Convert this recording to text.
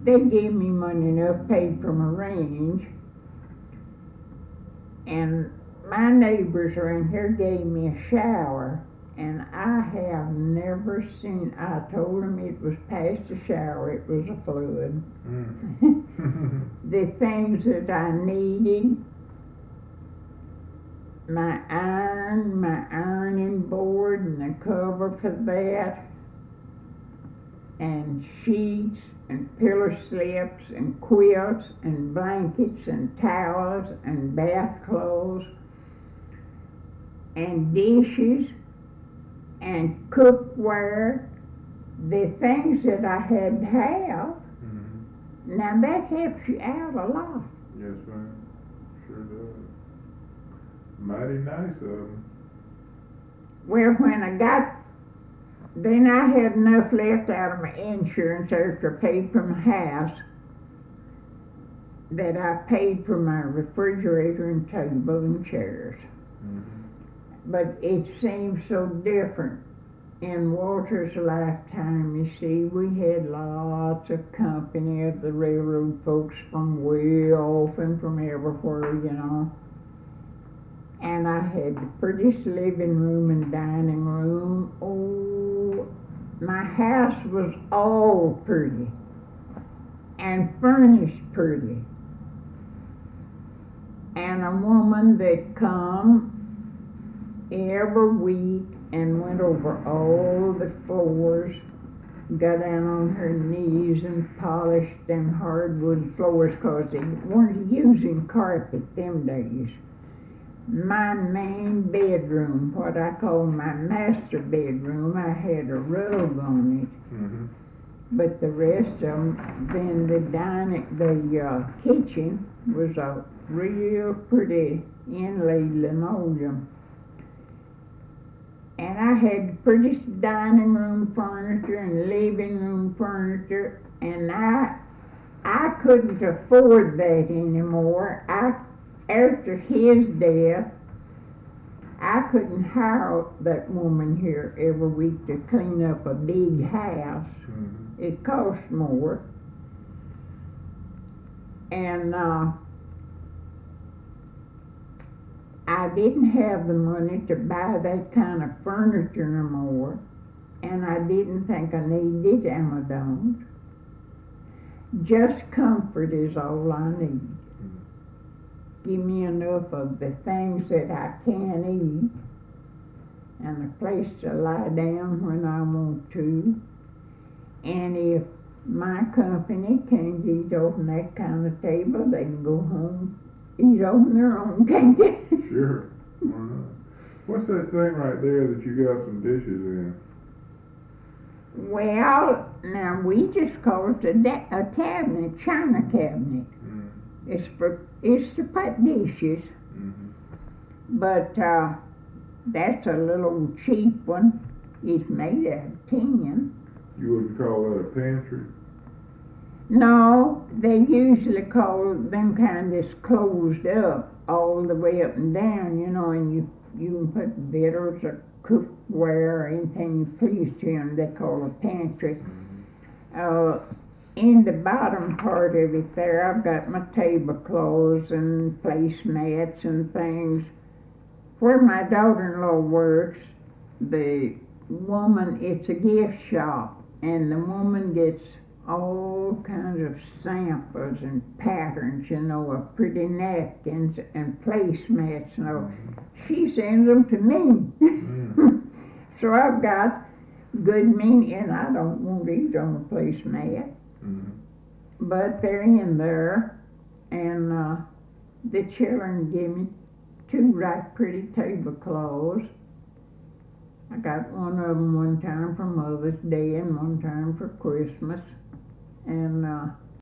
they gave me money enough paid for my range, and my neighbors around here gave me a shower, and I have never seen, I told them it was past a shower, it was a flood. The things that I needed, my ironing board and the cover for that, and sheets and pillow slips and quilts and blankets and towels and bath clothes and dishes and cookware, the things that I had to have. Now that helps you out a lot. Yes, ma'am. Sure does. Mighty nice of them. Well, when I got, then I had enough left out of my insurance after I paid for my house that I paid for my refrigerator and table and chairs. But it seems so different in Walter's lifetime. You see, we had lots of company of the railroad folks from way off and from everywhere, you know. And I had the prettiest living room and dining room. Oh, my house was all pretty and furnished pretty. And a woman that come every week and went over all the floors, got down on her knees and polished them hardwood floors, 'cause they weren't using carpet them days. My main bedroom, what I call my master bedroom, I had a rug on it. But the rest of them, then the kitchen was a real pretty inlaid linoleum. And I had the prettiest dining room furniture and living room furniture, and I couldn't afford that anymore. After his death, I couldn't hire that woman here every week to clean up a big house. It cost more. And I didn't have the money to buy that kind of furniture no more, and I didn't think I needed it, and I don't. Just comfort is all I need. Give me enough of the things that I can eat, and a place to lie down when I want to. And if my company can't eat on that kind of table, they can go home, eat on their own, can't they? Sure. Why not? What's that thing right there that you got some dishes in? Well, now we just call it a cabinet, china cabinet. It's to put dishes. But that's a little cheap one. It's made out of tin. You wouldn't call that a pantry? No, they usually call them kind that's closed up all the way up and down, you know, and you can put victuals or cookware or anything you please to them. They call a pantry. In the bottom part of it there, I've got my tablecloths and placemats and things. Where my daughter-in-law works, the woman, it's a gift shop, and the woman gets all kinds of samples and patterns, you know, of pretty napkins and placemats and all. She sends them to me. So I've got good many, and I don't want to eat on a placemat. But they're in there, and the children give me two right pretty tablecloths. I got one of them one time for Mother's Day and one time for Christmas. And